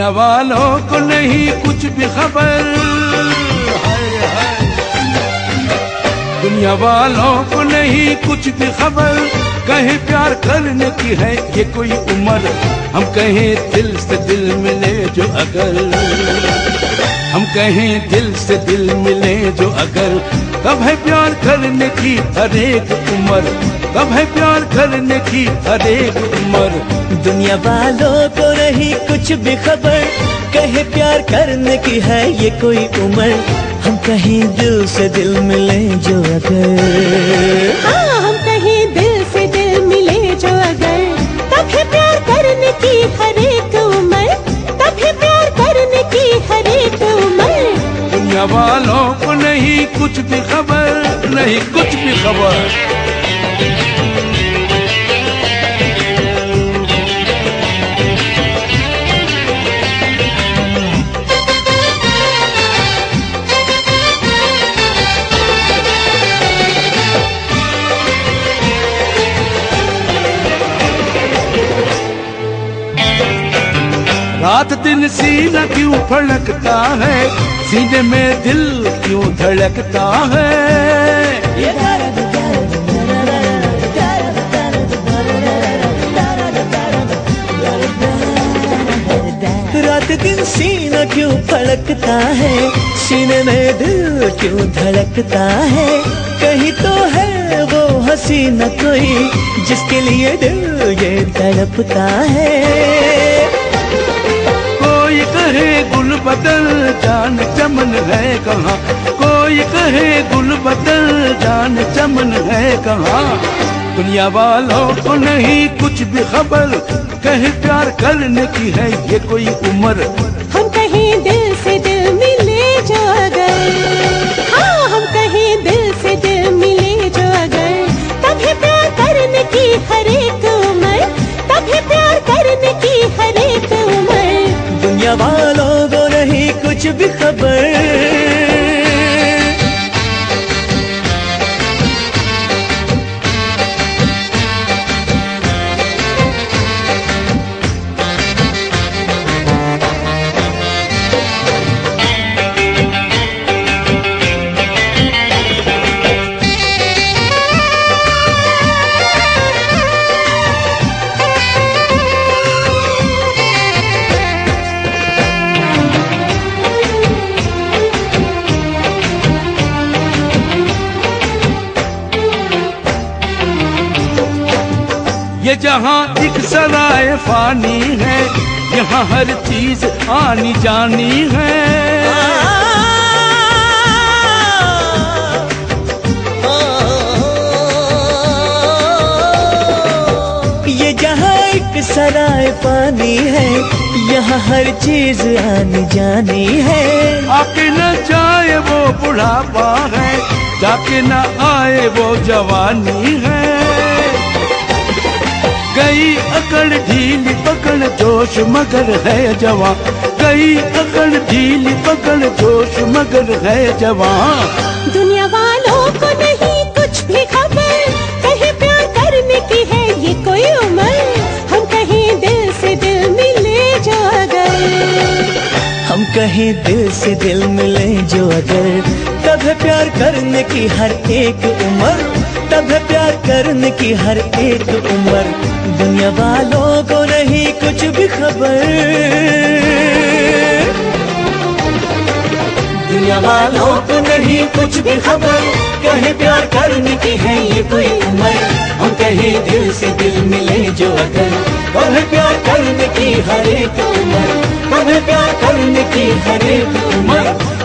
दुनिया वालों को नहीं कुछ भी खबर, दुनिया वालों को नहीं कुछ भी खबर, कहीं प्यार करने की है ये कोई उम्र। हम कहें दिल से दिल मिले जो अगर, हम कहें दिल से दिल मिले जो अगर, तब है प्यार करने की हर एक उम्र, तब है प्यार करने की हर एक उम्र। दुनिया वालों को नहीं कुछ भी खबर, कहे प्यार करने की है ये कोई उम्र। हम कहीं दिल से दिल मिले जो अगर, हाँ हम कहीं दिल से दिल मिले जो अगर, तब है प्यार करने की हर एक उम्र, तब है प्यार करने की हर एक उम्र। दुनिया वालों को नहीं कुछ भी खबर, नहीं कुछ भी खबर। रात दिन सीना क्यों फड़कता है, सीने में दिल क्यों धड़कता है। रात दिन सीना क्यों फड़कता है, सीने में दिल क्यों धड़कता है। कहीं तो है वो हसीना कोई जिसके लिए दिल ये तड़पता है। कोई कहे गुल बदल जान चमन है कहाँ, कोई कहे गुल बदल जान चमन है कहाँ। दुनिया वालों को नहीं कुछ भी खबर, कहे प्यार करने की है ये कोई उम्र। हम कहीं दिल से दिल मिले जो अगर, हाँ हम कहीं दिल से दिल मिले जो अगर, तब है प्यार करने की हर एक उम्र, तब है प्यार करने की हर एक उम्र। दुनिया वालों को नहीं कुछ भी खबर। ये जहाँ एक सराय फानी है, यहाँ हर चीज आनी जानी है। ये जहाँ एक सराय पानी है, यहाँ हर चीज आनी जानी है। आके न जाए वो बुढ़ापा है, जाके न आए वो जवानी है। गई अकड़ ढीली पकड़ जोश मगर है जवां, गई अकड़ ढीली पकड़ जोश मगर है जवां। दुनिया वालों को नहीं कुछ भी खबर, कहीं प्यार करने की है ये कोई उम्र। हम कहीं दिल से दिल मिले जो अगर, हम कहीं दिल से दिल मिले जो अगर, तब है प्यार करने की हर एक उम्र, तब है प्यार करने की हर एक उम्र। दुनिया वालों को नहीं कुछ भी खबर, दुनिया वालों को नहीं कुछ भी खबर, कहीं प्यार करने की है ये कोई उम्र। हम कहीं दिल से दिल मिले जो अगर, तब है प्यार करने की हर एक उम्र, तब है प्यार करने की हर एक उम्र।